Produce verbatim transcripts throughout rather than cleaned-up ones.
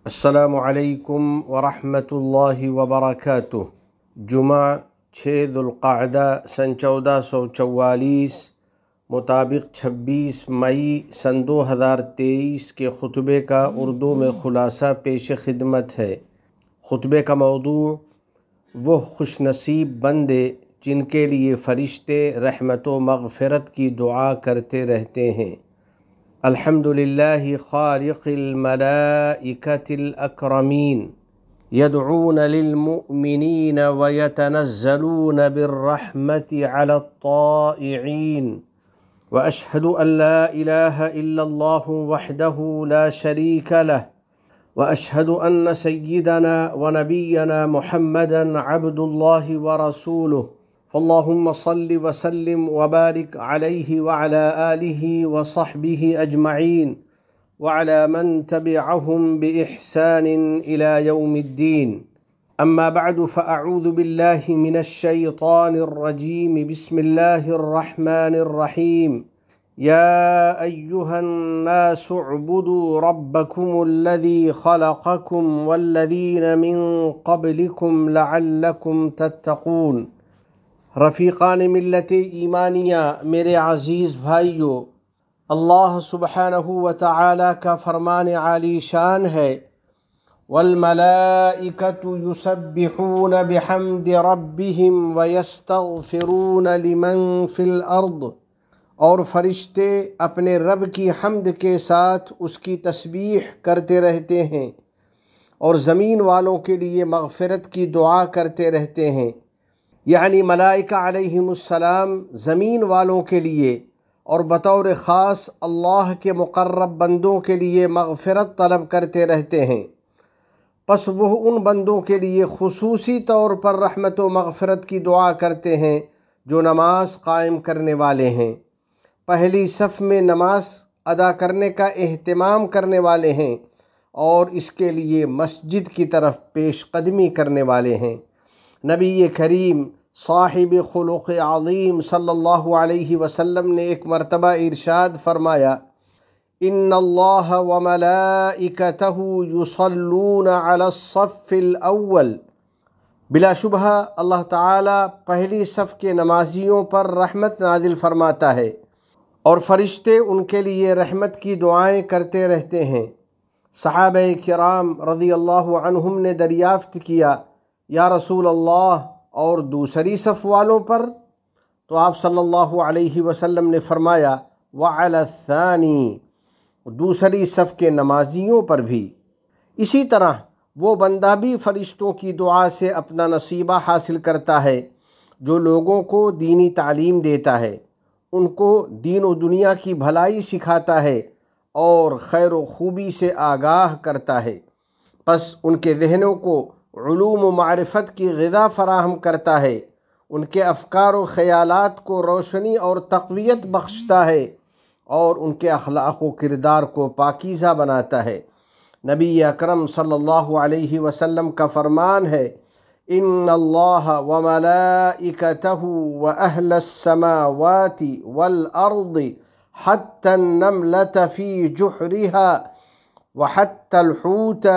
السلام علیکم ورحمۃ اللہ وبرکاتہ۔ جمعہ چھ ذوالقعدہ سن چودہ سو چوالیس مطابق چھبیس مئی سن دو ہزار تیئیس کے خطبے کا اردو میں خلاصہ پیش خدمت ہے۔ خطبے کا موضوع وہ خوش نصیب بندے جن کے لیے فرشتے رحمت و مغفرت کی دعا کرتے رہتے ہیں۔ الحمد للہ خالق الملائکۃ الاکرمین یدعون للمؤمنین ویتنزلون بالرحمۃ علی الطائعین واشہد ان لا الہ الا اللہ وحدہ لا شریک لہ واشہد ان سیدنا ونبینا محمدا عبد اللہ ورسولہ اللہم صل وسلم وبارک علیہ وعلی آلہ وصحبہ اجمعین وعلی من تبعہم بإحسان الی یوم الدین۔ اما بعد فاعوذ باللہ من الشیطان الرجیم بسم اللہ الرحمن الرحیم۔ یا ایہا الناس اعبدوا ربکم الذی خلقکم والذین من قبلکم لعلکم تتقون۔ رفیقان ملت ایمانیہ، میرے عزیز بھائیو، اللہ سبحانہ و تعالی کا فرمان عالی شان ہے وَالْمَلَائِكَةُ يُسَبِّحُونَ بِحَمْدِ رَبِّهِمْ وَيَسْتَغْفِرُونَ لِمَنْ فِي الْأَرْضِ، اور فرشتے اپنے رب کی حمد کے ساتھ اس کی تسبیح کرتے رہتے ہیں اور زمین والوں کے لیے مغفرت کی دعا کرتے رہتے ہیں۔ یعنی ملائکہ علیہم السلام زمین والوں کے لیے اور بطور خاص اللہ کے مقرب بندوں کے لیے مغفرت طلب کرتے رہتے ہیں۔ پس وہ ان بندوں کے لیے خصوصی طور پر رحمت و مغفرت کی دعا کرتے ہیں جو نماز قائم کرنے والے ہیں، پہلی صف میں نماز ادا کرنے کا اہتمام کرنے والے ہیں اور اس کے لیے مسجد کی طرف پیش قدمی کرنے والے ہیں۔ نبی کریم صاحب خلق عظیم صلی اللہ علیہ وسلم نے ایک مرتبہ ارشاد فرمایا، ان اللہ وملائکتہ یصلون علی الصف الاول۔ بلا شبہ اللہ تعالی پہلی صف کے نمازیوں پر رحمت نازل فرماتا ہے اور فرشتے ان کے لیے رحمت کی دعائیں کرتے رہتے ہیں۔ صحابہ کرام رضی اللہ عنہم نے دریافت کیا، یا رسول اللہ، اور دوسری صف والوں پر؟ تو آپ صلی اللہ علیہ وسلم نے فرمایا، وعلی الثانی، دوسری صف کے نمازیوں پر بھی۔ اسی طرح وہ بندہ بھی فرشتوں کی دعا سے اپنا نصیبہ حاصل کرتا ہے جو لوگوں کو دینی تعلیم دیتا ہے، ان کو دین و دنیا کی بھلائی سکھاتا ہے اور خیر و خوبی سے آگاہ کرتا ہے، پس ان کے ذہنوں کو علوم و معرفت کی غذا فراہم کرتا ہے، ان کے افکار و خیالات کو روشنی اور تقویت بخشتا ہے اور ان کے اخلاق و کردار کو پاکیزہ بناتا ہے۔ نبی اکرم صلی اللہ علیہ وسلم کا فرمان ہے، ان اللہ وملائکتہ واہل السماوات والارض حتی النملة فی جحرها وحتی الحوت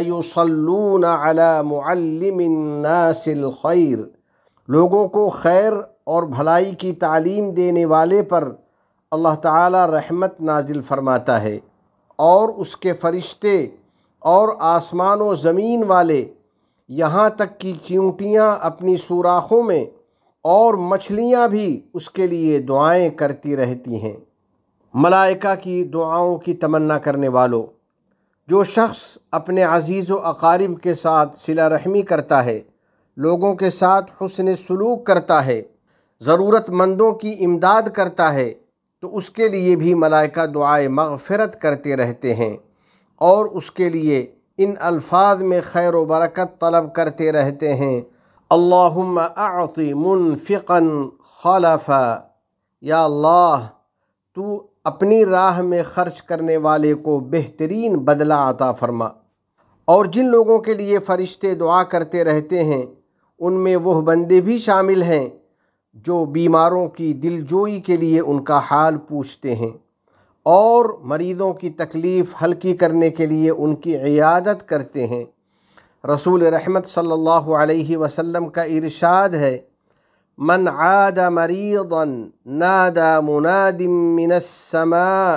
لیصلون علی معلم الناس الخیر۔ لوگوں کو خیر اور بھلائی کی تعلیم دینے والے پر اللہ تعالی رحمت نازل فرماتا ہے اور اس کے فرشتے اور آسمان و زمین والے، یہاں تک کہ چیونٹیاں اپنی سوراخوں میں اور مچھلیاں بھی اس کے لیے دعائیں کرتی رہتی ہیں۔ ملائکہ کی دعاؤں کی تمنا کرنے والوں، جو شخص اپنے عزیز و اقارب کے ساتھ صلہ رحمی کرتا ہے، لوگوں کے ساتھ حسن سلوک کرتا ہے، ضرورت مندوں کی امداد کرتا ہے، تو اس کے لیے بھی ملائکہ دعائے مغفرت کرتے رہتے ہیں اور اس کے لیے ان الفاظ میں خیر و برکت طلب کرتے رہتے ہیں، اللہم اعط منفقا خلفا۔ یا اللہ، تو اپنی راہ میں خرچ کرنے والے کو بہترین بدلہ عطا فرما۔ اور جن لوگوں کے لیے فرشتے دعا کرتے رہتے ہیں ان میں وہ بندے بھی شامل ہیں جو بیماروں کی دل جوئی کے لیے ان کا حال پوچھتے ہیں اور مریضوں کی تکلیف ہلکی کرنے کے لیے ان کی عیادت کرتے ہیں۔ رسول رحمت صلی اللہ علیہ وسلم کا ارشاد ہے، من عاد مریضا نادى مناد من السماء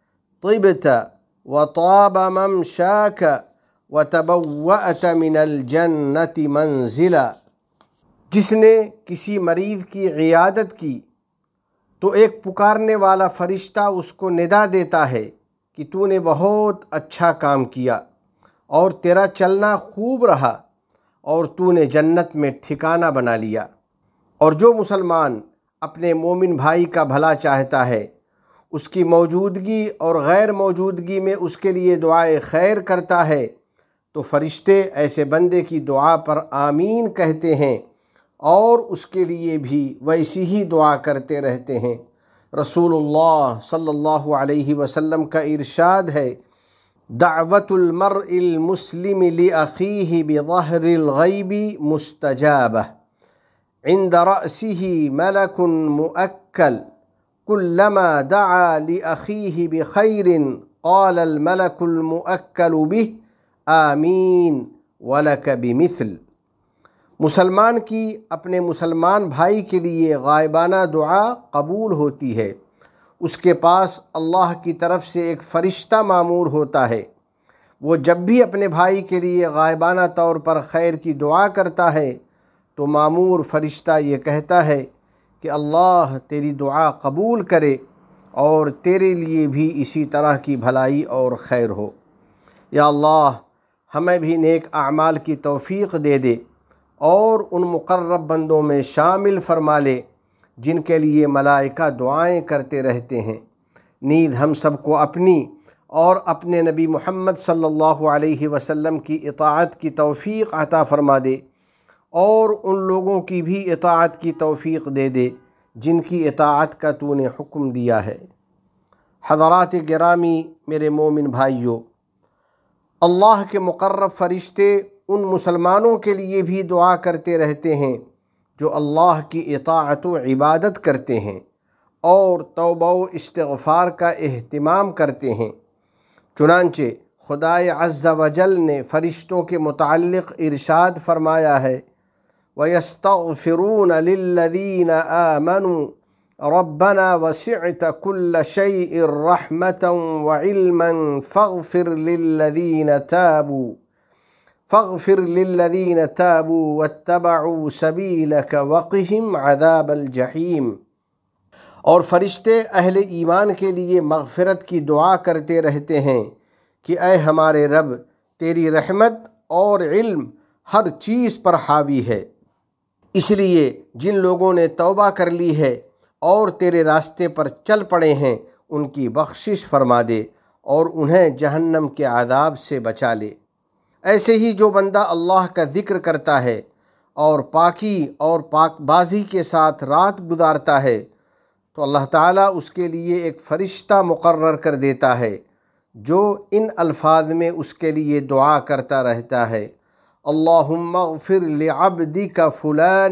طبت وطاب ممشاك وتبوأت من الجنة منزلا۔ جس نے کسی مریض کی عیادت کی تو ایک پکارنے والا فرشتہ اس کو ندا دیتا ہے کہ تو نے بہت اچھا کام کیا اور تیرا چلنا خوب رہا اور تو نے جنت میں ٹھکانہ بنا لیا۔ اور جو مسلمان اپنے مومن بھائی کا بھلا چاہتا ہے، اس کی موجودگی اور غیر موجودگی میں اس کے لیے دعائے خیر کرتا ہے تو فرشتے ایسے بندے کی دعا پر آمین کہتے ہیں اور اس کے لیے بھی ویسی ہی دعا کرتے رہتے ہیں۔ رسول اللہ صلی اللہ علیہ وسلم کا ارشاد ہے، دعوت المرء المسلم لأخیہ بظہر الغیب مستجابہ، عند رأسه ملک مؤکل، كلما دعا لأخیہ بخیر قال الملک المؤکل به آمین ولک بمثل۔ مسلمان کی اپنے مسلمان بھائی کے لیے غائبانہ دعا قبول ہوتی ہے۔ اس کے پاس اللہ کی طرف سے ایک فرشتہ مامور ہوتا ہے، وہ جب بھی اپنے بھائی کے لیے غائبانہ طور پر خیر کی دعا کرتا ہے تو مامور فرشتہ یہ کہتا ہے کہ اللہ تیری دعا قبول کرے اور تیرے لیے بھی اسی طرح کی بھلائی اور خیر ہو۔ یا اللہ ہمیں بھی نیک اعمال کی توفیق دے دے اور ان مقرب بندوں میں شامل فرما لے جن کے لیے ملائکہ دعائیں کرتے رہتے ہیں۔ نیز ہم سب کو اپنی اور اپنے نبی محمد صلی اللہ علیہ وسلم کی اطاعت کی توفیق عطا فرما دے اور ان لوگوں کی بھی اطاعت کی توفیق دے دے جن کی اطاعت کا تو نے حکم دیا ہے۔ حضرات گرامی، میرے مومن بھائیوں، اللہ کے مقرب فرشتے ان مسلمانوں کے لیے بھی دعا کرتے رہتے ہیں جو اللہ کی اطاعت و عبادت کرتے ہیں اور توبہ و استغفار کا اہتمام کرتے ہیں۔ چنانچہ خدائے عز و جل نے فرشتوں کے متعلق ارشاد فرمایا ہے، وَيَسْتَغْفِرُونَ لِلَّذِينَ آمَنُوا رَبَّنَا وَسِعْتَ كُلَّ شَيْءٍ رَحْمَةً وَعِلْمًا فَاغْفِرْ لِلَّذِينَ تَابُوا فاغفر للذین تابوا واتبعوا سبیلک وقہم عذاب الجحیم۔ اور فرشتے اہل ایمان کے لیے مغفرت کی دعا کرتے رہتے ہیں کہ اے ہمارے رب، تیری رحمت اور علم ہر چیز پر حاوی ہے، اس لیے جن لوگوں نے توبہ کر لی ہے اور تیرے راستے پر چل پڑے ہیں ان کی بخشش فرما دے اور انہیں جہنم کے عذاب سے بچا لے۔ ایسے ہی جو بندہ اللہ کا ذکر کرتا ہے اور پاکی اور پاک بازی کے ساتھ رات گزارتا ہے تو اللہ تعالیٰ اس کے لیے ایک فرشتہ مقرر کر دیتا ہے جو ان الفاظ میں اس کے لیے دعا کرتا رہتا ہے، اللہم اغفر لعبدک فلان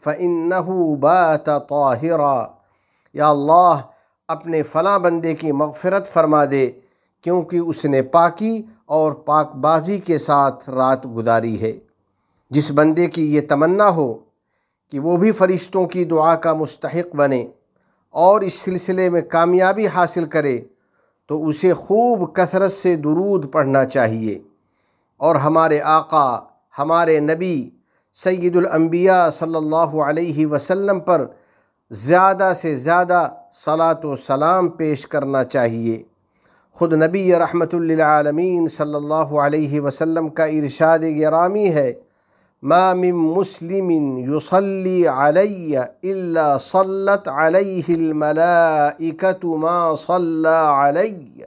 فإنہ بات طاہرا۔ یا اللہ اپنے فلاں بندے کی مغفرت فرما دے کیونکہ اس نے پاکی اور پاک بازی کے ساتھ رات گزاری ہے۔ جس بندے کی یہ تمنا ہو کہ وہ بھی فرشتوں کی دعا کا مستحق بنے اور اس سلسلے میں کامیابی حاصل کرے تو اسے خوب کثرت سے درود پڑھنا چاہیے اور ہمارے آقا، ہمارے نبی سید الانبیاء صلی اللہ علیہ وسلم پر زیادہ سے زیادہ صلاۃ و سلام پیش کرنا چاہیے۔ خود نبی رحمت للعالمین صلی اللہ علیہ وسلم کا ارشاد گرامی ہے، ما من مسلم یصلی علی الا صلت علیہ الملائکۃ ما صلی علی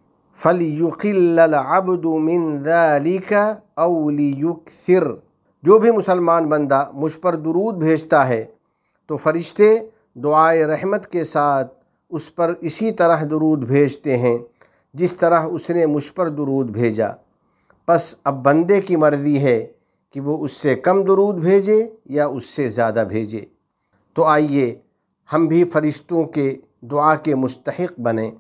فلیقل العبد من ذلک او لیکثر۔ جو بھی مسلمان بندہ مجھ پر درود بھیجتا ہے تو فرشتے دعائے رحمت کے ساتھ اس پر اسی طرح درود بھیجتے ہیں جس طرح اس نے مجھ پر درود بھیجا۔ پس اب بندے کی مرضی ہے کہ وہ اس سے کم درود بھیجے یا اس سے زیادہ بھیجے۔ تو آئیے ہم بھی فرشتوں کے دعا کے مستحق بنیں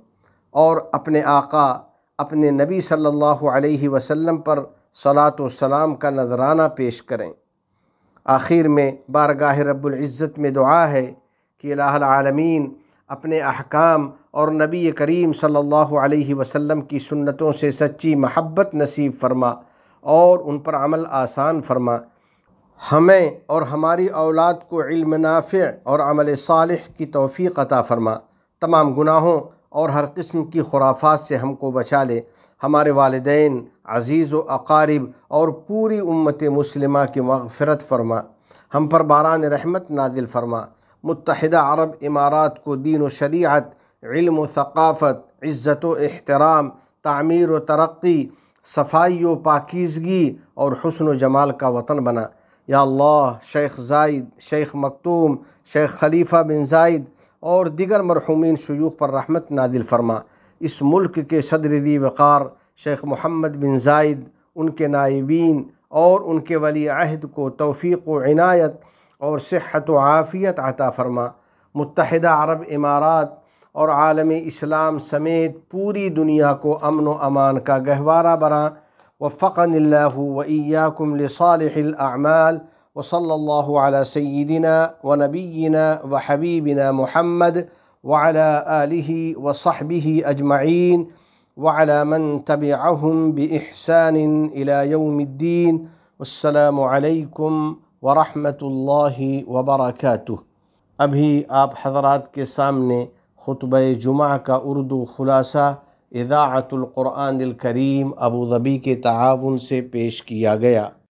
اور اپنے آقا اپنے نبی صلی اللہ علیہ وسلم پر صلاۃ و سلام کا نذرانہ پیش کریں۔ آخر میں بارگاہ رب العزت میں دعا ہے کہ الہ العالمین اپنے احکام اور نبی کریم صلی اللہ علیہ وسلم کی سنتوں سے سچی محبت نصیب فرما اور ان پر عمل آسان فرما۔ ہمیں اور ہماری اولاد کو علم نافع اور عمل صالح کی توفیق عطا فرما۔ تمام گناہوں اور ہر قسم کی خرافات سے ہم کو بچا لے۔ ہمارے والدین، عزیز و اقارب اور پوری امت مسلمہ کی مغفرت فرما۔ ہم پر باران رحمت نازل فرما۔ متحدہ عرب امارات کو دین و شریعت، علم و ثقافت، عزت و احترام، تعمیر و ترقی، صفائی و پاکیزگی اور حسن و جمال کا وطن بنا۔ یا اللہ، شیخ زائد، شیخ مکتوم، شیخ خلیفہ بن زائد اور دیگر مرحومین شیوخ پر رحمت نازل فرما۔ اس ملک کے صدر ذی وقار شیخ محمد بن زائد، ان کے نائبین اور ان کے ولی عہد کو توفیق و عنایت اور صحت و عافیت عطا فرما۔ متحدہ عرب امارات اور عالم اسلام سمیت پوری دنیا کو امن و امان کا گہوارہ بنا۔ وفقنی اللہ و ایاکم لصالح الاعمال، وصلی اللہ علی سیدنا و نبینا و حبیبنا محمد وعلی آلہ وصحبہ اجمعین وعلی من تبعہم بإحسان الی یوم الدین۔ والسلام علیکم ورحمۃ اللہ وبرکاتہ۔ ابھی آپ حضرات کے سامنے خطبہ جمعہ کا اردو خلاصہ اذاعۃ القرآن الکریم ابوظبی کے تعاون سے پیش کیا گیا۔